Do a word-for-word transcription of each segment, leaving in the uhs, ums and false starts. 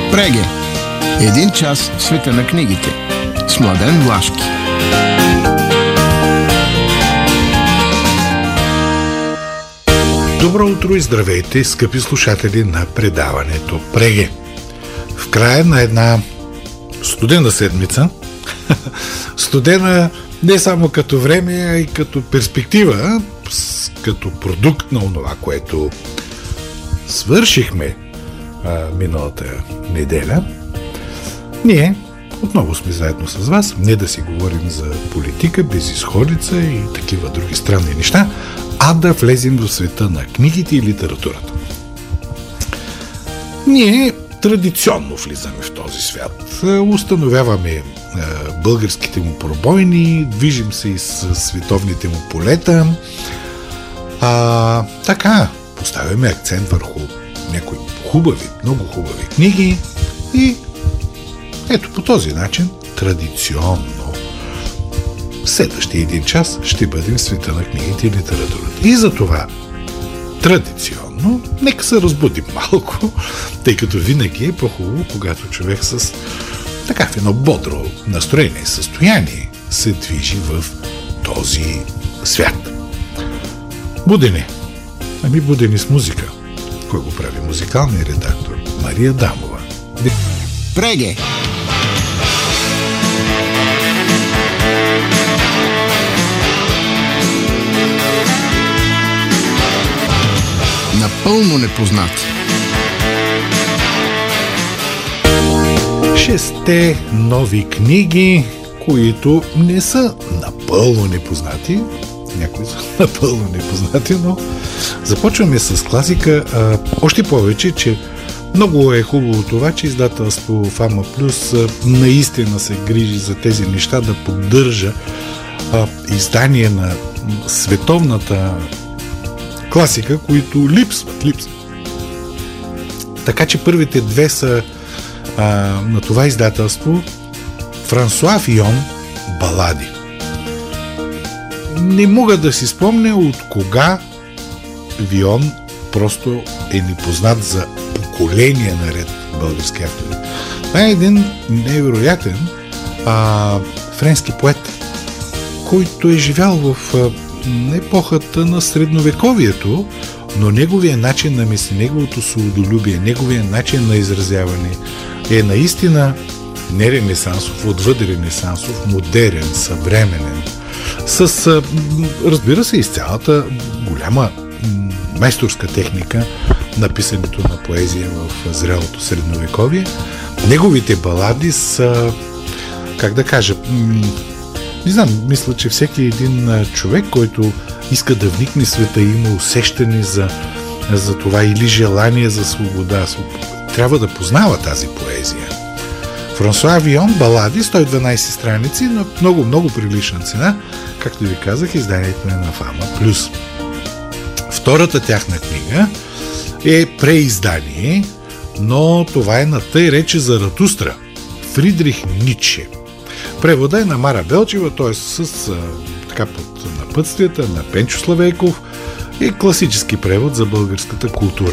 Преге. Един час в света на книгите с Младен Влашки. Добро утро и здравейте, скъпи слушатели на предаването Преге. В края на една студена седмица, студена не само като време, а и като перспектива, като продукт на онова, което свършихме а, миналата неделя, ние отново сме заедно с вас, не да си говорим за политика, безизходица и такива други странни неща, а да влезем в света на книгите и литературата. Ние традиционно влизаме в този свят. Установяваме българските му пробойни, движим се из световните му полета. А, така, поставяме акцент върху някои хубави, много хубави книги и ето по този начин, традиционно, следващия един час ще бъдем в света на книгите и литературата. И за това, традиционно, нека се разбудим малко, тъй като винаги е по-хубаво, когато човек с така в едно бодро настроение и състояние се движи в този свят. Будене. Ами будени с музика. Кой го прави? Музикалният редактор Мария Дамова. Преге. Напълно непознати. Шесте нови книги, които не са напълно непознати. Някои са напълно непознати, но започваме с класика. А, още повече, че много е хубаво това, че издателство Фама Плюс наистина се грижи за тези неща, да поддържа а, издание на световната класика, които липсват, липсват. Така че първите две са а, на това издателство Франсуа Вион балади. Не мога да си спомня от кога Вион просто е непознат за поколения наред български автори. Това е един невероятен а, френски поет, който е живял в а, епохата на средновековието, но неговия начин на мисли, неговото свободолюбие, неговия начин на изразяване е наистина не ренесансов, отвъд ренесансов, модерен, съвременен, с, а, разбира се, из цялата голяма майсторска техника на писането на поезия в зрелото средновековие. Неговите балади са, как да кажа, не знам, мисля, че всеки един човек, който иска да вникне в света, има усещане за, за това или желание за свобода, трябва да познава тази поезия. Франсуа Вион балади, сто и дванадесет страници, на много, много прилична цена, както ви казах, изданието е на Фама Плюс. Втората тяхна книга е преиздание, но това е на тъй рече Заратустра, Фридрих Ницше. Превода е на Мара Белчева, т.е. с така под напътствията на Пенчо Славейков, и класически превод за българската култура.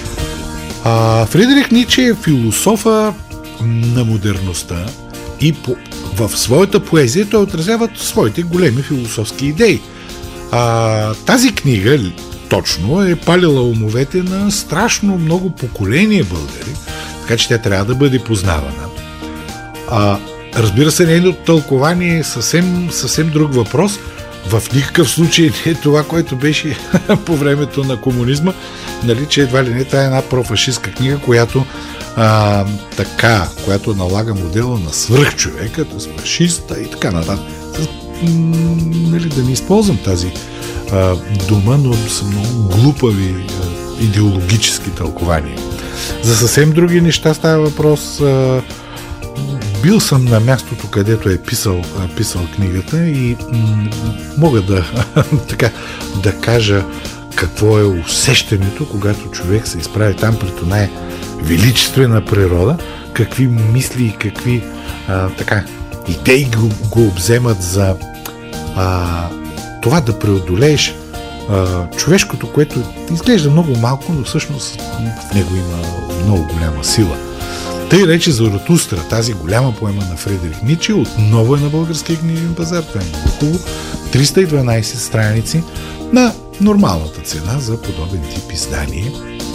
А, Фридрих Ницше е философа на модерността и по, в своята поезия той отразява своите големи философски идеи. А, тази книга точно е палила умовете на страшно много поколения българи, така че тя трябва да бъде познавана. А, разбира се, нейното тълкование е съвсем, съвсем друг въпрос. В никакъв случай не е това, което беше по времето на комунизма, нали, че едва ли не това е една профашистска книга, която а, така, която налага модела на свръхчовека, т.е. фашиста и така нататък. Нали, да не използвам тази а, дума, но са много глупави а, идеологически тълкования. За съвсем други неща става въпрос. А, бил съм на мястото, където е писал, писал книгата и м- мога да, така, да кажа какво е усещането, когато човек се изправи там пред оная величествена природа, какви мисли и какви а, така, идеи го, го обземат за а, това да преодолееш а, човешкото, което изглежда много малко, но всъщност в него има много голяма сила. Тъй рече Заратустра, тази голяма поема на Фридрих Ницше, отново е на българския книжен пазар. Това е много хубаво. триста и дванадесет страници на нормалната цена за подобен тип издание.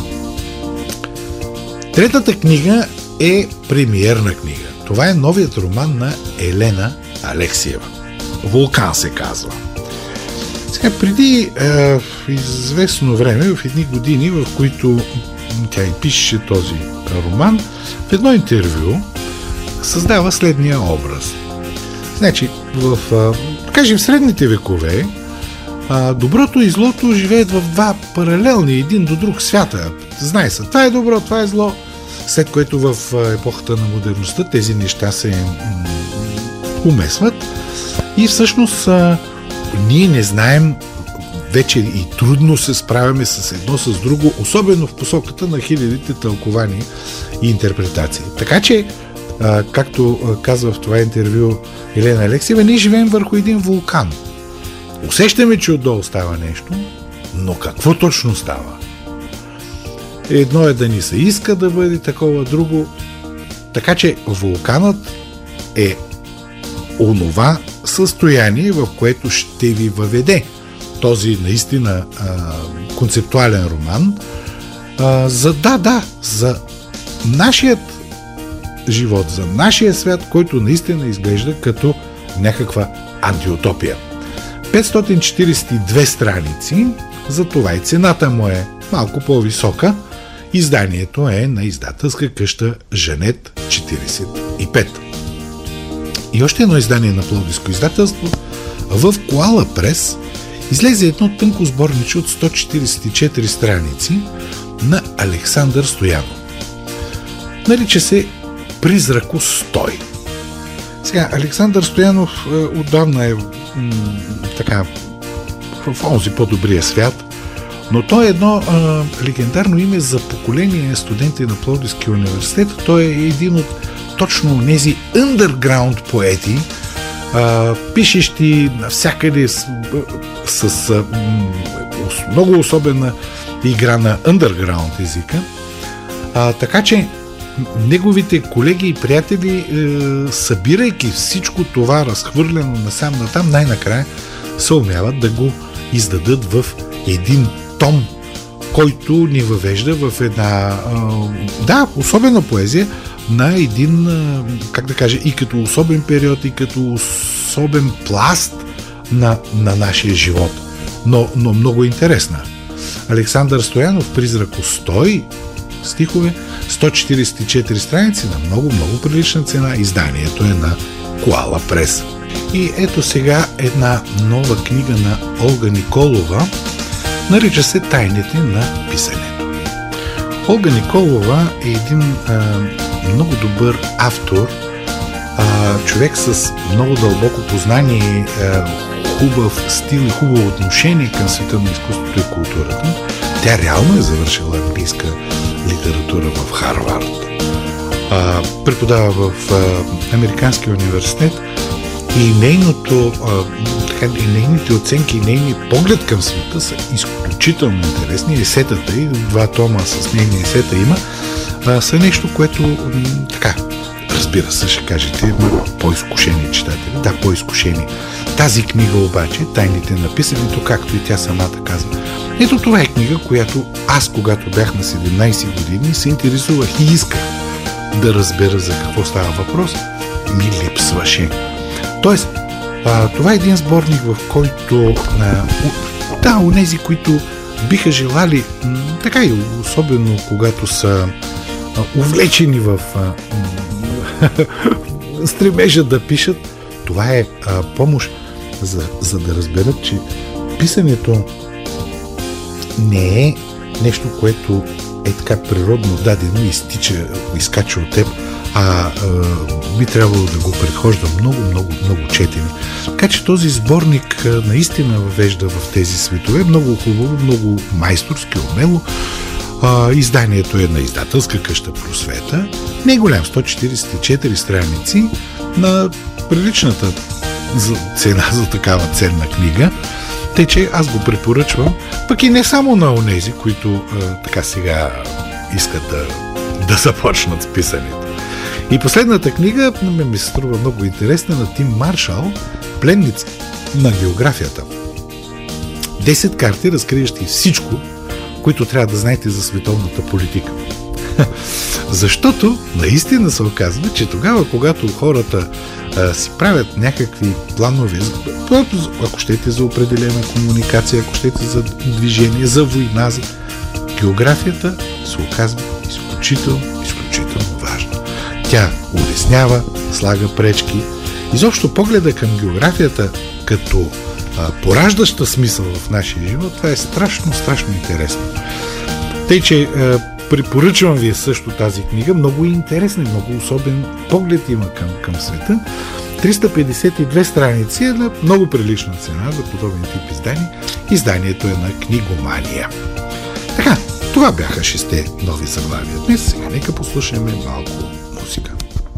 Третата книга е премиерна книга. Това е новият роман на Елена Алексиева. Вулкан се казва. Сега, преди е, известно време, в едни години, в които тя и пише този роман, в едно интервю създава следния образ. Значи, в, да кажем, в средните векове, доброто и злото живеят в два паралелни, един до друг свята. Знае се, това е добро, това е зло. След което в епохата на модерността тези неща се умесват. И всъщност ние не знаем, вече и трудно се справяме с едно с друго, особено в посоката на хилядите тълкования и интерпретации. Така че, както казва в това интервю Елена Алексиева, ние живеем върху един вулкан. Усещаме, че отдолу става нещо, но какво точно става? Едно е да ни се иска да бъде такова, друго. Така че вулканът е онова състояние, в което ще ви въведе този наистина а, концептуален роман а, за да, да, за нашият живот, за нашия свят, който наистина изглежда като някаква антиутопия. петстотин четиридесет и две страници, затова и цената му е малко по-висока. Изданието е на издателска къща Жанет четиридесет и пет. И още едно издание на пловдивско издателство. В Коала Прес излезе едно тънко сборниче от сто четиридесет и четири страници на Александър Стоянов. Нарича се Призракостой. Сега, Александър Стоянов е, отдавна е м- така в онзи по-добрия свят, но той е едно а, легендарно име за поколение студенти на Пловдивския университет. Той е един от точно тези underground поети, а, пишещи навсякъде с, с, с м- много особена игра на underground езика. А, така че неговите колеги и приятели, е, събирайки всичко това разхвърлено насам натам, най-накрая се умяват да го издадат в един том, който ни въвежда в една е, да, особена поезия на един, е, как да кажа, и като особен период, и като особен пласт на, на нашия живот. Но, но много интересна. Александър Стоянов, Призракостой, стихове, сто четиридесет и четири страници на много, много прилична цена. Изданието е на Коала Прес. И ето сега една нова книга на Олга Николова. Нарича се Тайните на писането. Олга Николова е един а, много добър автор, а, човек с много дълбоко познание, а, хубав стил и хубаво отношение към света на изкуството и културата. Тя реално е завършила английска литература в Харвард. А, преподава в а, Американския университет и нейното, а, така, и нейните оценки и нейният поглед към света са изключително интересни. Есетата и два тома с нейни есета има, а, са нещо, което м- така, разбира се, ще кажете, по-изкушени читатели. Да, по-изкушени. Тази книга обаче, Тайните на писането, както и тя самата казва, ето това е книга, която аз, когато бях на седемнадесет години, се интересувах и исках да разбера за какво става въпрос, ми липсваше. Тоест, а, това е един сборник, в който а, у, да, онези, които биха желали, м, така и особено когато са а, увлечени в а, стремежа да пишат, това е а, помощ, за, за да разберат, че писането не е нещо, което е така природно дадено и изтича, изкача от теб, а, а би трябвало да го предхожда много, много, много четене. Така че този сборник а, наистина въвежда в тези светове много хубаво, много майсторски, умело. А, изданието е на издателска къща Просвета. Не е голям, сто четиридесет и четири страници на приличната цена за такава ценна книга. Тъй, че аз го препоръчвам, пък и не само на онези, които а, така сега искат да, да започнат с писането. И последната книга ми се струва много интересна, на Тим Маршал, Пленници на географията. десет карти, разкриващи всичко, които трябва да знаете за световната политика. Защото наистина се оказва, че тогава, когато хората а, си правят някакви планове, ако щете за определена комуникация, ако щете за движение, за война, за... географията се оказва изключително, изключително важна. Тя улеснява, слага пречки. Изобщо погледа към географията като а, пораждаща смисъл в нашия живот, това е страшно, страшно интересно. Тъй, че а, препоръчвам ви също тази книга. Много интересна и много особен поглед има към, към света. триста петдесет и две страници е на много прилична цена за подобен тип издание. Изданието е на Книгомания. Така, това бяха шесте нови заглавия днес. Сега нека послушаме малко музика.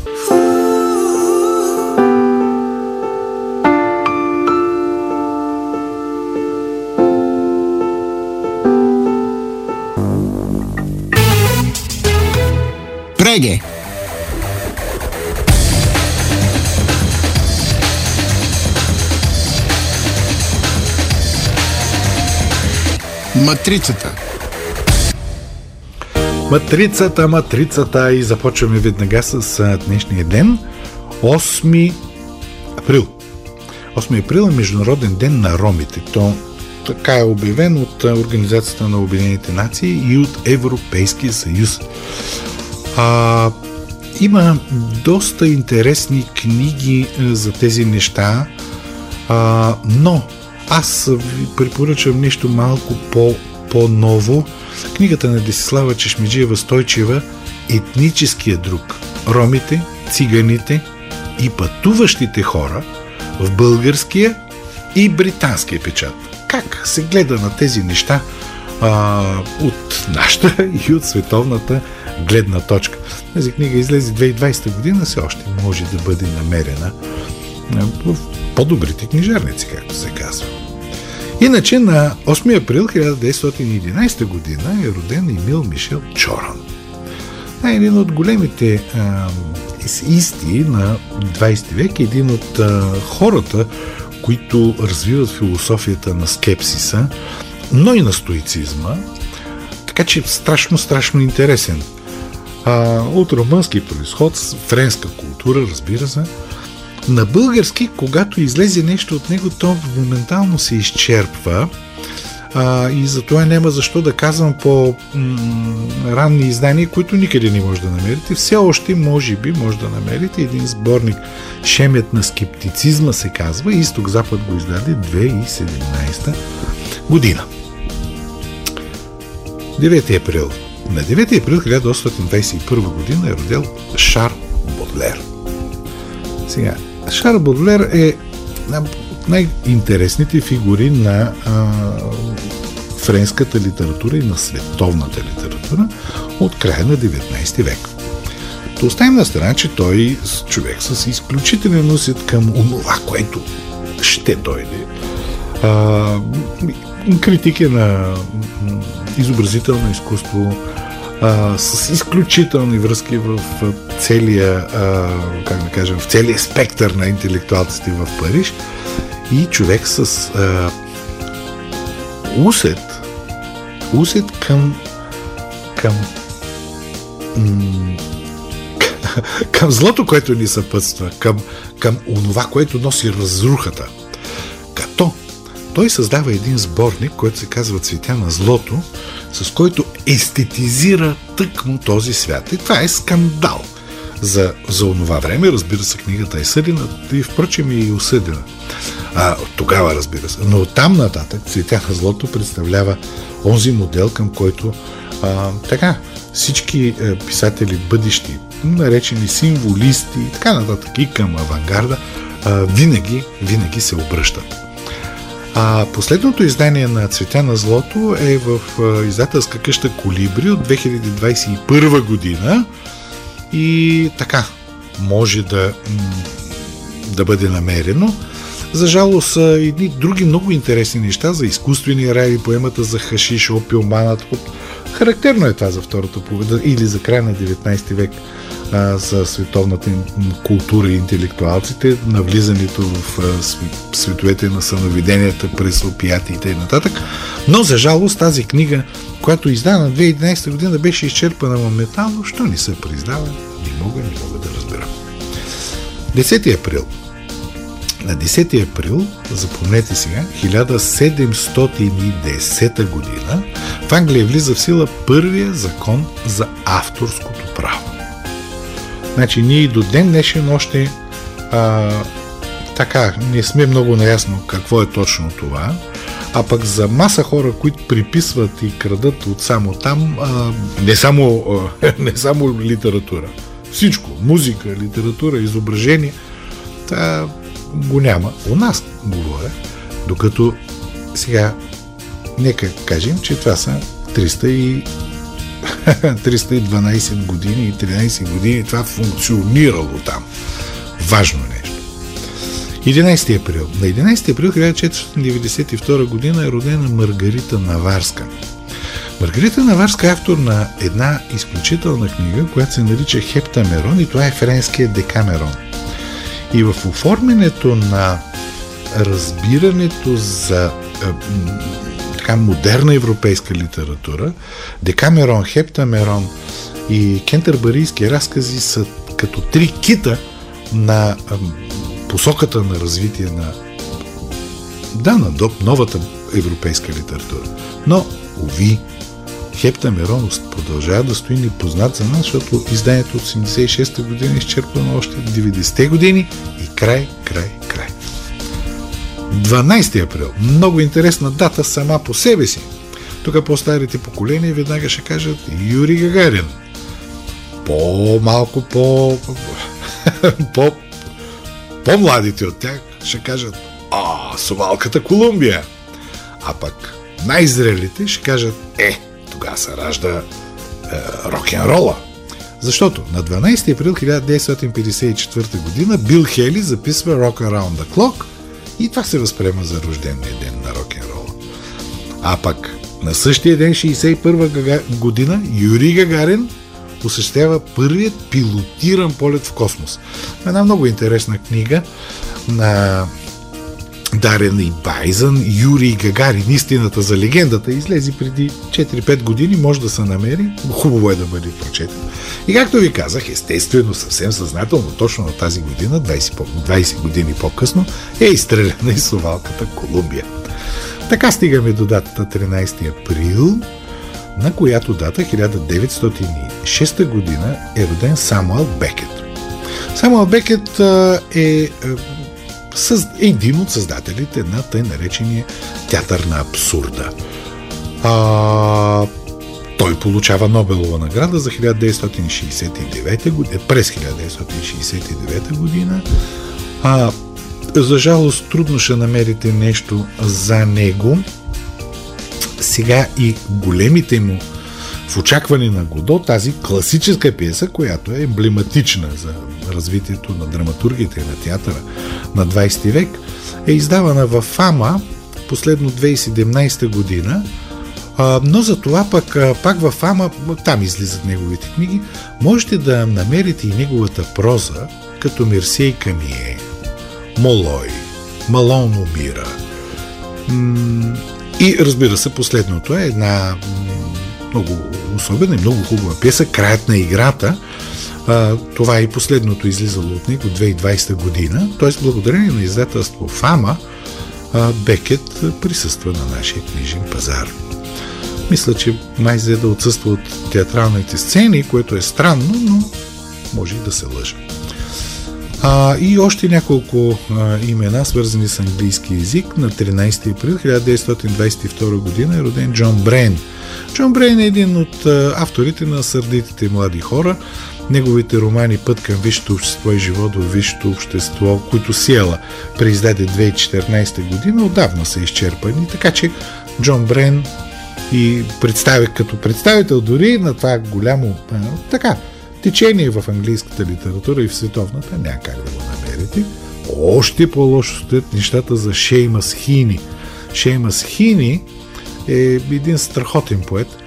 Преге! Матрицата. Матрицата, матрицата и започваме веднага с днешния ден, осми април. осми април е Международен ден на ромите. То така е обявен от Организацията на Обединените нации и от Европейския съюз. А, има доста интересни книги за тези неща, а, но аз ви препоръчвам нещо малко по, по-ново. Книгата на Десислава Чешмеджиева-Стойчева "Етническия друг. Ромите, циганите и пътуващите хора" в българския и британския печат. Как се гледа на тези неща а, от нашата и от световната гледна точка. Тази книга излезе две хиляди и двадесета година, все още може да бъде намерена в по-добрите книжарници, както се казва. Иначе на осми април хиляда деветстотин и единадесета година е роден Емил Мишел Чоран. Това е един от големите а, исти на двадесети век, един от а, хората, които развиват философията на скепсиса, но и на стоицизма, така че страшно, страшно интересен. А, от румънски произход, френска култура, разбира се. На български, когато излезе нещо от него, то моментално се изчерпва, а, и затова няма защо да казвам по м- ранни издания, които никъде не може да намерите. Все още, може би, може да намерите един сборник "Шемет на скептицизма" се казва. Изток-Запад го издаде две хиляди и седемнадесета година. девети април. На девети април хиляда осемстотин двадесет и първа година е родил Шарл Бодлер. Сега, Шарл Бодлер е от най-интересните фигури на а, френската литература и на световната литература от края на деветнадесети век. То оставим на страна, че той е човек с изключителен усет към онова, което ще дойде. А, критик е на изобразително изкуство, а, с изключителни връзки в целия, а, как да кажем, в целия спектър на интелектуалците в Париж, и човек с а, усет, усет към към м- към злото, което ни съпътства, към, към онова, което носи разрухата. Като той създава един сборник, който се казва "Цветя на злото", с който естетизира тъкмо този свят. И това е скандал за, за онова време. Разбира се, книгата е съдена и впрочем е и осъдена. А, тогава, разбира се. Но оттам нататък "Цветя на злото" представлява онзи модел, към който а, така всички а, писатели бъдещи, наречени символисти и така нататък, и към авангарда, а, винаги, винаги се обръщат. А последното издание на "Цветя на злото" е в а, издателска къща "Колибри" от две хиляди двадесет и първа година и така може да, да бъде намерено. За жалост, едни други много интересни неща за изкуствения рай, поемата за хашиш, опиуманът. Характерно е това за втората половина или за края на деветнадесети век. а, за световната култура и интелектуалците, навлизането в а, световете на съновиденията през опиатите и нататък. Но за жалост тази книга, която издана две хиляди и единадесета година, беше изчерпана моментално. Що не се преиздава? Не мога, не мога да разбера. десети април. На десети април, запомнете сега, хиляда седемстотин и десета година в Англия влиза в сила първия закон за авторското право. Значи ние и до ден днешен още а, така не сме много наясно какво е точно това, а пък за маса хора, които приписват и крадат от само там, а, не, само, а, не само литература, всичко, музика, литература, изображение, та го няма. У нас говоря, докато сега нека кажем, че това са триста и дванадесет години и тринадесет години това функционирало там. Важно нещо. единадесети април. На единадесети април хиляда четиристотин деветдесет и втора година е родена Маргарита Наварска. Маргарита Наварска е автор на една изключителна книга, която се нарича Хептамерон, и това е френския Декамерон. И в оформянето на разбирането за е, така модерна европейска литература, Декамерон, Хептамерон и кентербарийски разкази са като три кита на е, посоката на развитие на да, на новата европейска литература. Но, уви, Хептамерон продължава да стои непознат за нас, защото изданието от осемдесет и шеста година е изчерпано още в деветдесетте години и край, край, край. дванадесети април. Много интересна дата сама по себе си. Тук по-старите поколения веднага ще кажат Юрий Гагарин. По-малко, по... по... по-младите от тях ще кажат а, Сомалката Колумбия. А пък най-зрелите ще кажат е, тогава се ражда е, рок-н-рола. Защото на дванадесети април хиляда деветстотин петдесет и четвърта година Бил Хейли записва Rock Around the Clock и това се възприема за рождения ден на рок-н-рола. А пък на същия ден, шейсет и първа година, Юрий Гагарин осъществява първият пилотиран полет в космос. Една много интересна книга на Дарен и Байзън, Юрий Гагарин, истината за легендата, излезе преди четири-пет години, може да се намери, хубаво е да бъде прочетен. И както ви казах, естествено, съвсем съзнателно, точно на тази година, двадесет, двадесет години по-късно, е изстреляна и Сомалката Колумбия. Така стигаме до датата тринадесети април, на която дата хиляда деветстотин и шеста година е роден Самуел Бекет. Самуел Бекет е един от създателите на тъй наречения театър на абсурда. А, той получава Нобелова награда за хиляда деветстотин шейсет и девета година, през хиляда деветстотин шейсет и девета година. А, за жалост трудно ще намерите нещо за него. Сега и големите му в очакване на Годо, тази класическа пиеса, която е емблематична за развитието на драматургията и на театъра на двадесети век, е издавана в Фама последно две хиляди и седемнадесета година, но за това пък пак в Фама, там излизат неговите книги, можете да намерите и неговата проза, като Мерсие и Камие, Молой, Малон умира. И разбира се, последното е една много особена и много хубава пиеса, Краят на играта. Това е и последното излизало от него две хиляди и двадесета година, т.е. благодарение на издателство Фама, Бекет присъства на нашия книжен пазар. Мисля, че май взе да отсъства от театралните сцени, което е странно, но може и да се лъжа. А, и още няколко а, имена, свързани с английски език. На тринадесети април хиляда деветстотин двадесет и втора година е роден Джон Брейн. Джон Брейн е един от а, авторите на Сърдитите млади хора. Неговите романи Път към висшето общество и Живот в висшето общество, които Сиела преиздаде две хиляди и четиринадесета година, отдавна са изчерпани, така че Джон Брейн и представя, като представител дори на това голямо а, така течение в английската литература и в световната, няма как да го намерите. Още по-лошо стоят нещата за Шеймас Хини. Шеймас Хини е един страхотен поет,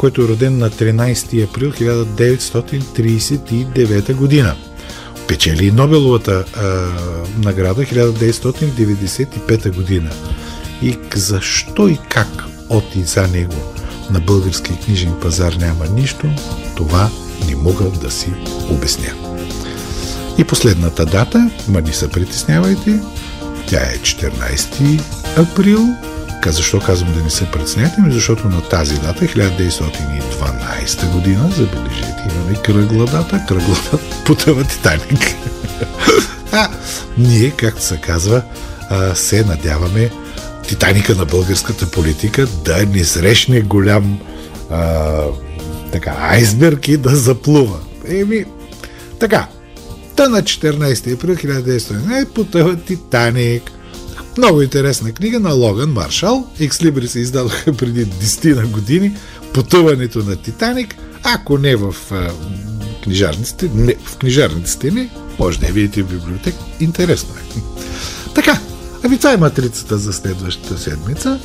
който е роден на тринайсети април хиляда деветстотин трийсет и девета година. Печели и Нобеловата а, награда хиляда деветстотин деветдесет и пета година. И защо и как от и за него на българския книжен пазар няма нищо, това не мога да си обясня. И последната дата, ма не се притеснявайте, тя е четиринайсети април. Защо казвам да не се притеснявайте? Защото на тази дата, хиляда деветстотин и дванайсета година, забележете, имаме кръгла дата, кръгла дата потъва Титаник. А ние, както се казва, се надяваме Титаника на българската политика да не срещне голям а, така, айсберг и да заплува. Еми, така. Та на четиринайсети април хиляда деветстотин е потъва Титаник. Много интересна книга на Логан Маршал. Екслибри се издадоха преди десет години. Потъването на Титаник. Ако не в а, книжарниците, не, в книжарниците не, може да я видите в библиотека. Интересно е. Така. Ами това е матрицата за следващата седмица.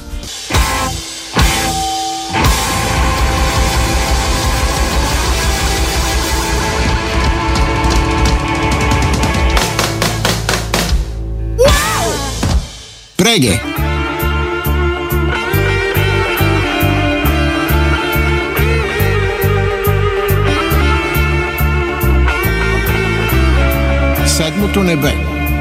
Преге! Седмото небе.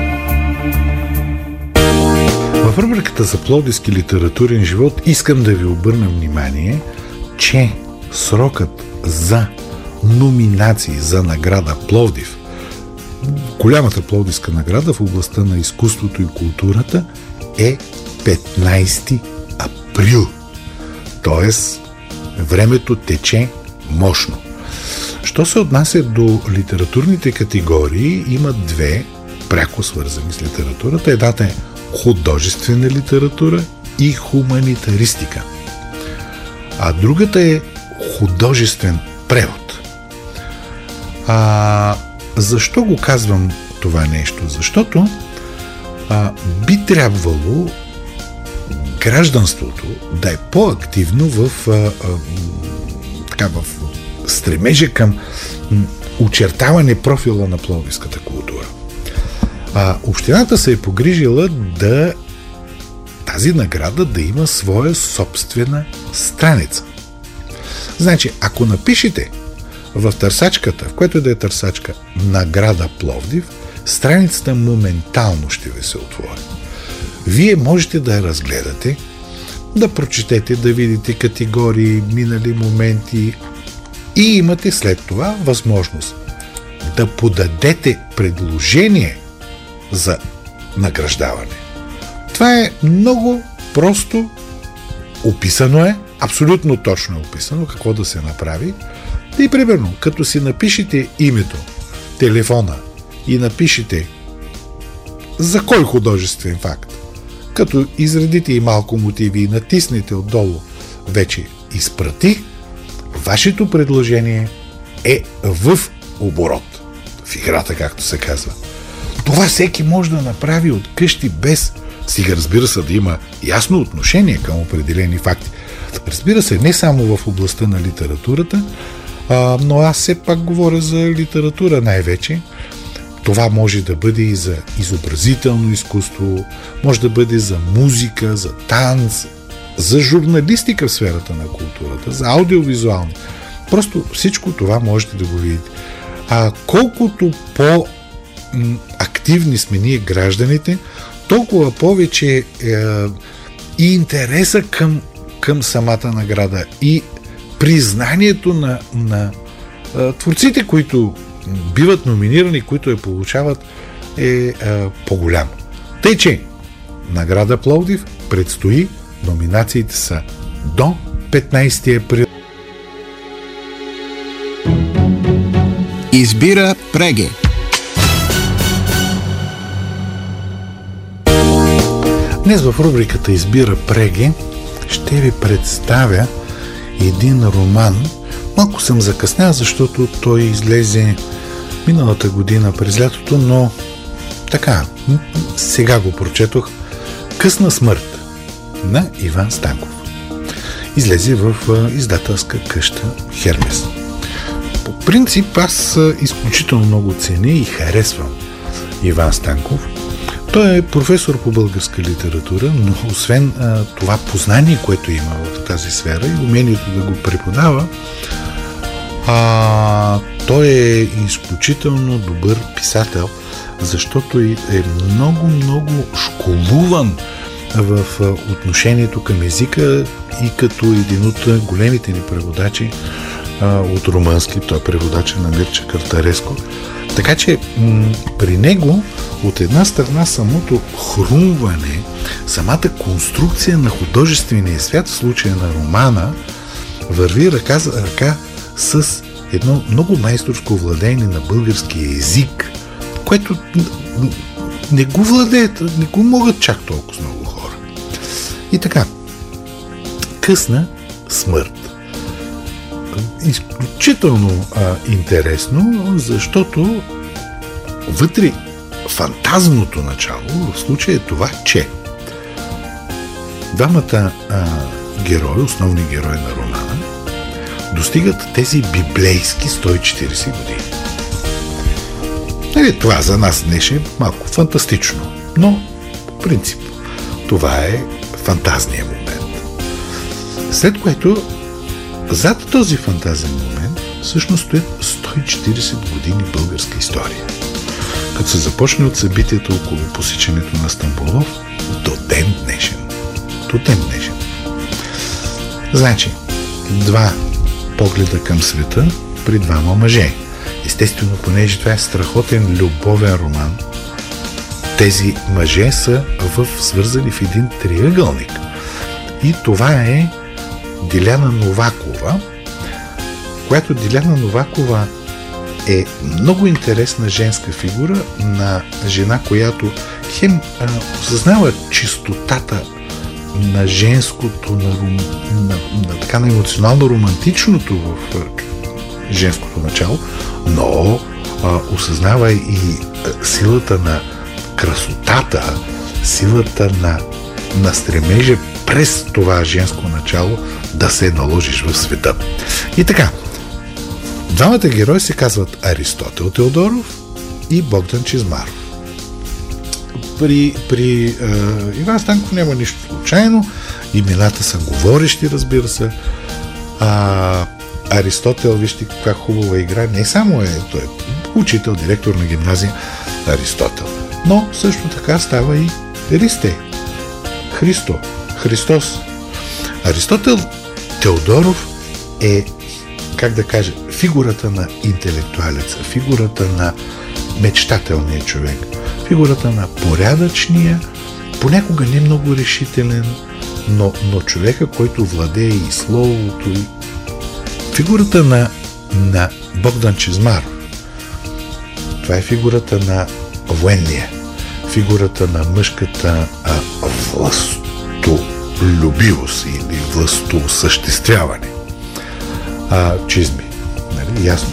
В рубриката за пловдивски литературен живот искам да ви обърна внимание, че срокът за номинации за награда Пловдив, голямата пловдивска награда в областта на изкуството и културата, е петнайсети април. Тоест, времето тече мощно. Що се отнася до литературните категории, има две пряко свързани с литературата. Едната е художествена литература и хуманитаристика. А другата е художествен превод. А, защо го казвам това нещо? Защото а, би трябвало гражданството да е по-активно в, а, а, така, в стремежа към очертаване профила на пловдивската култура. А, общината се е погрижила да тази награда да има своя собствена страница. Значи, ако напишете в търсачката, в което да е търсачка, награда Пловдив, страницата моментално ще ви се отвори. Вие можете да я разгледате, да прочетете, да видите категории, минали моменти и имате след това възможност да подадете предложение за награждаване. Това е много просто описано е, абсолютно точно е описано какво да се направи. И примерно, като си напишете името, телефона и напишете за кой художествен факт, като изредите и малко мотиви и натиснете отдолу вече изпрати, вашето предложение е в оборот. В играта, както се казва. Това всеки може да направи от къщи без, сега разбира се, да има ясно отношение към определени факти. Разбира се, не само в областта на литературата, а, но аз все пак говоря за литература най-вече. Това може да бъде и за изобразително изкуство, може да бъде за музика, за танц, за журналистика в сферата на културата, за аудиовизуални. Просто всичко това можете да го видите. А колкото по-активни сме ние гражданите, толкова повече е, и интереса към, към самата награда и признанието на, на е, творците, които биват номинирани, които я получават, е, е по-голямо. Тъй, че награда Пловдив предстои, номинациите са до петнайсети април. Избира Преге. Днес в рубриката Избира Преге ще ви представя един роман. Малко съм закъснял, защото той излезе миналата година през лятото, но така, сега го прочетох. Късна смърт на Иван Станков. излезе в издателска къща Хермес. По принцип аз изключително много ценя и харесвам Иван Станков. Той е професор по българска литература, но освен а, това познание, което има в тази сфера и умението да го преподава, а, той е изключително добър писател, защото е много-много школуван в отношението към езика и като един от големите ни преводачи а, от румънски, той е преводач на Мирча Картареско. Така че м- при него от една страна самото хрумване, самата конструкция на художествения свят, в случая на романа, върви ръка за ръка с едно много майсторско владеене на българския език, което не го владеят, не го могат чак толкова много хора. И така, късна смърт. Изключително а, интересно, защото вътре фантазното начало в случая е това, че двамата а, герои, основни герои на романа, достигат тези библейски сто и четирийсет години. Нали, това за нас днес е малко фантастично, но по принцип това е фантазния момент. След което зад този фантазен момент всъщност стоят сто и четирийсет години българска история. Като се започне от събитията около посичането на Стамболов до ден днешен. До ден днешен. Значи, два погледа към света при двама мъже. Естествено, понеже това е страхотен любовен роман, тези мъже са в, свързани в един триъгълник. И това е Диляна Новакова, която Диляна Новакова е много интересна женска фигура на жена, която хем а, осъзнава чистотата на женското, на, на, на, така, на емоционално-романтичното в женското начало, но а, осъзнава и а, силата на красотата, силата на, на стремежа през това женско начало да се наложиш в света. И така, двамата герои се казват Аристотел Теодоров и Богдан Чизмаров. При, при е, Иван Станков няма нищо случайно, имената са говорещи, разбира се. А, Аристотел, вижте каква хубава игра, не само е, той е учител, директор на гимназия Аристотел, но също така става и Ристе, Христо, Христос. Аристотел Теодоров е, как да кажа, фигурата на интелектуалеца, фигурата на мечтателния човек, фигурата на порядъчния, понякога не много решителен, но, но човека, който владее и словото, и фигурата на, на Богдан Чизмаров. Това е фигурата на военния, фигурата на мъжката а, властолюбивост или властосъществяване. А, чизми. Нали? Ясно.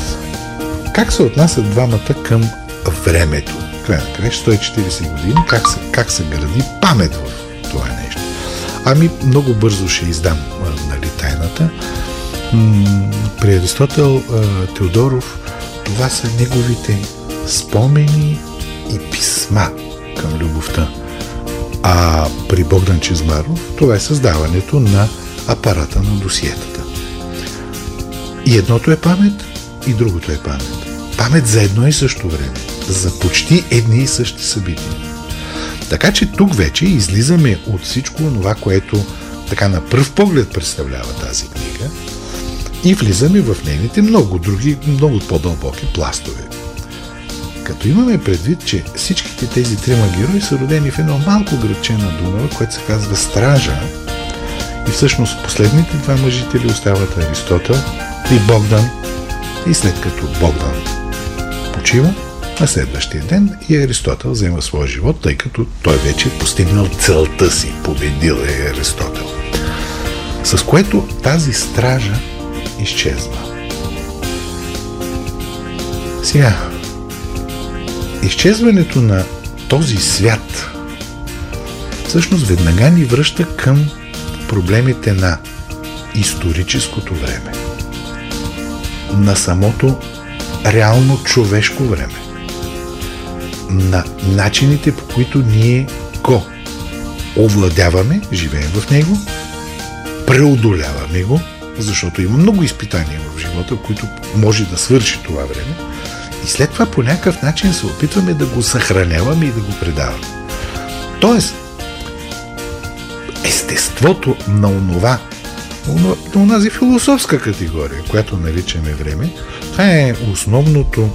Как се отнасят двамата към времето? Край на край, сто и четирийсет години, как се, как се гради памет в това нещо? Ами, много бързо ще издам нали, тайната. М- при Аристотел Теодоров това са неговите спомени и писма към любовта. А при Богдан Чизмаров това е създаването на апарата на досиетата. И едното е памет, и другото е памет. Памет за едно и също време. За почти едни и същи събития. Така че тук вече излизаме от всичко това, което така на пръв поглед представлява тази книга и влизаме в нейните много други, много по-дълбоки пластове. Като имаме предвид, че всичките тези трима герои са родени в едно малко градче на Дунава, което се казва Стража, и всъщност последните два мъжители остават Аристотел и Богдан, и след като Богдан почива, на следващия ден и Аристотел взема своя живот, тъй като той вече е постигнал целта си, победил е Аристотел. С което тази стража изчезва. Сега, изчезването на този свят всъщност веднага ни връща към проблемите на историческото време, на самото реално човешко време, на начините, по които ние го овладяваме, живеем в него, преодоляваме го, защото има много изпитания в живота, в които може да свърши това време, и след това по някакъв начин се опитваме да го съхраняваме и да го предаваме. Тоест, естеството на онова, на онази философска категория, която наричаме време, това е основното,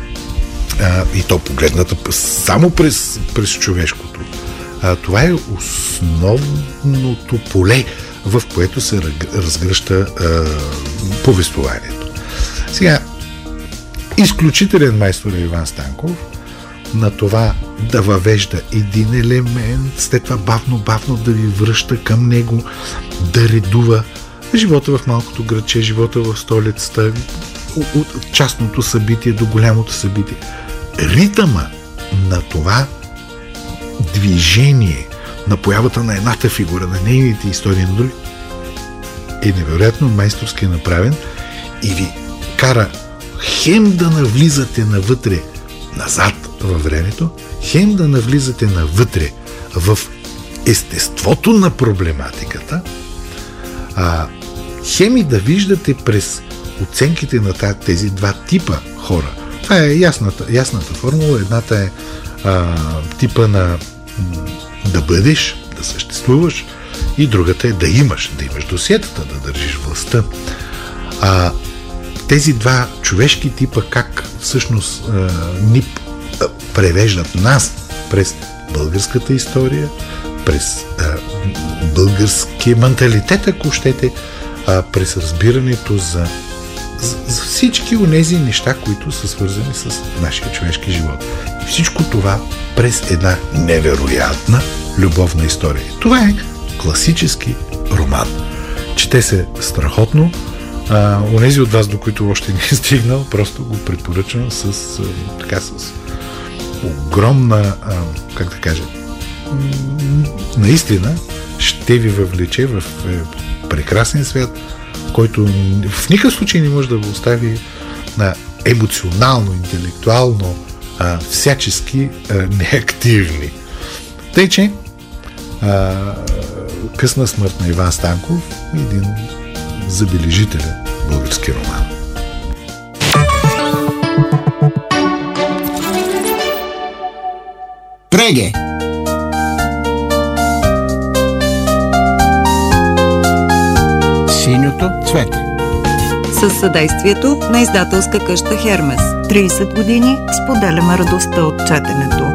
а, и то погледната само през, през човешкото. А, това е основното поле, в което се разгръща а, повествованието. Сега, изключителен майстор е Иван Станков на това да въвежда един елемент, след това бавно-бавно да ви връща към него, да редува живота в малкото градче, живота в столицата, от частното събитие до голямото събитие. Ритъма на това движение, на появата на едната фигура, на нейните истории на други, е невероятно майсторски направен и ви кара хем да навлизате навътре, назад във времето, хем да навлизате навътре в естеството на проблематиката, а хем и да виждате през оценките на тези два типа хора. Това е ясната, ясната формула. Едната е а, типа на да бъдеш, да съществуваш, и другата е да имаш, да имаш досиетата, да държиш властта. А, тези два човешки типа как всъщност а, ни а, превеждат нас през българската история, през а, българския менталитет, ако щете, а, през разбирането за, за, за всички онези неща, които са свързани с нашия човешки живот. И всичко това през една невероятна любовна история. Това е класически роман. Чете се страхотно. А, онези от вас, до които още не е стигнал, просто го препоръчвам с, а, така, с огромна, а, как да кажа, наистина ще ви въвлече в е, прекрасен свят, който в никакъв случай не може да го остави на емоционално, интелектуално, а, всячески а, неактивни. Тъй, че а, късна смърт на Иван Станков, един забележителен български роман. Преге! Синьото цвете. Със съдействието на издателска къща Хермес. трийсет години споделяме радостта от четенето.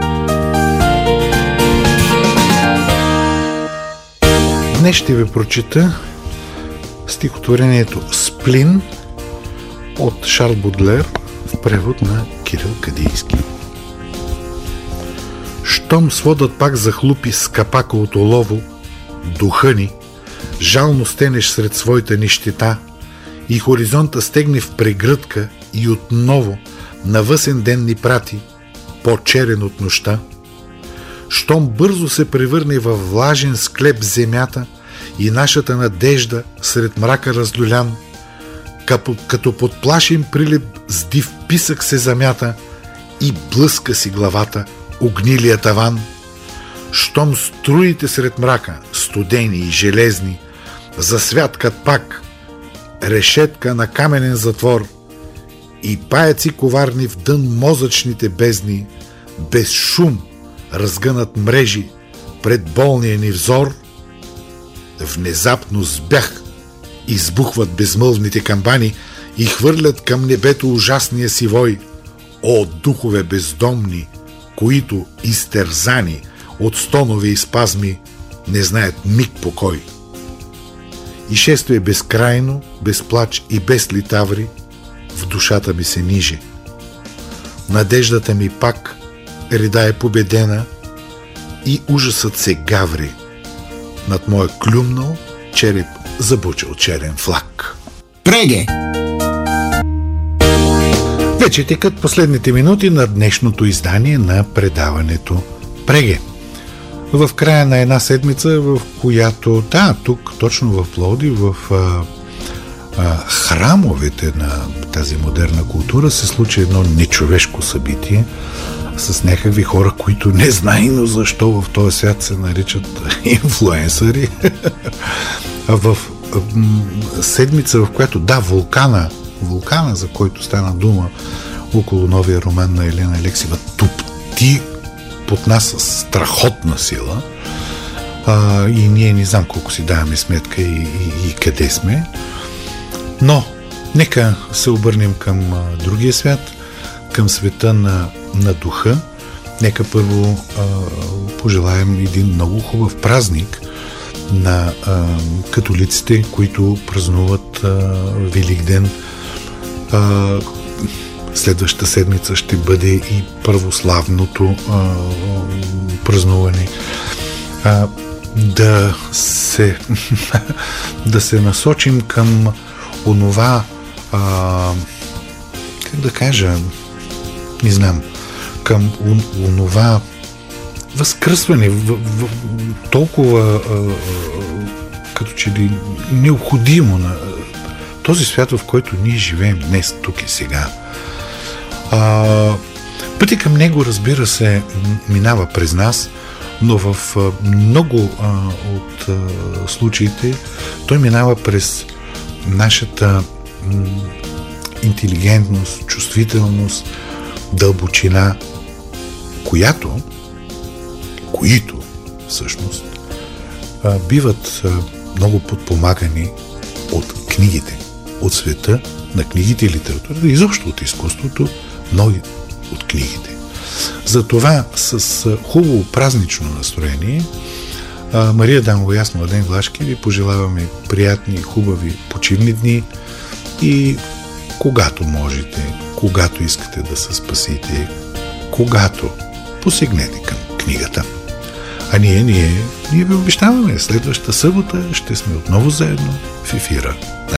Днес ще ви прочита стихотворението «Сплин» от Шарл Бодлер в превод на Кирил Кадийски. Щом сводът пак захлупи с капака от олово, духа ни, жално стенеш сред своята нищета и хоризонта стегне в прегръдка и отново на въсен ден ни прати, по-черен от нощта. Щом бързо се превърне във влажен склеп земята и нашата надежда сред мрака раздолян, като, като под плашен прилип с див писък се замята и блъска си главата огнилия таван. Щом струите сред мрака, студени и железни, засвяткат пак решетка на каменен затвор и паяци коварни в дън мозъчните бездни, без шум разгънат мрежи пред болния ни взор, внезапно с бях избухват безмълвните камбани и хвърлят към небето ужасния си вой. О, духове бездомни, които изтерзани от стонове и спазми не знаят миг покой. И шествие безкрайно, без плач и без литаври в душата ми се ниже. Надеждата ми пак реда е победена и ужасът се гаври. Над моя клюмнал череп забучал черен флаг. Преге! Вече текат последните минути на днешното издание на предаването Преге. В края на една седмица, в която, да, тук, точно в Пловдив, в а, а, храмовете на тази модерна култура се случи едно нечовешко събитие с някакви хора, които не знайно защо в този свят се наричат инфлуенсъри. В седмица, в която, да, вулкана, вулкана, за който стана дума около новия роман на Елена Алексиева, тупти под нас с страхотна сила, а, и ние не знам колко си даваме сметка и, и, и къде сме. Но нека се обърнем към а, другия свят, към света на, на духа. Нека първо а, пожелаем един много хубав празник на а, католиците, които празнуват а, Великден. А, следващата седмица ще бъде и православното а, празнуване. А, да се да се насочим към онова, а, как да кажа, не знам, към онова възкръсване, в, в, толкова а, а, като че ли необходимо на този свят, в който ние живеем днес, тук и сега. А, пъти към него, разбира се, минава през нас, но в а, много а, от а, случаите той минава през нашата м, интелигентност, чувствителност, дълбочина, която, които всъщност а, биват а, много подпомагани от книгите, от света на книгите и литературата, изобщо от изкуството, но и от книгите. Затова с а, хубаво празнично настроение а, Мария Дамова и аз, Младен Влашки, ви пожелаваме приятни и хубави почивни дни и когато можете, когато искате да се спасите, когато посегнете към книгата. А ние, ние, ние ви обещаваме, следващата събота ще сме отново заедно в ефира.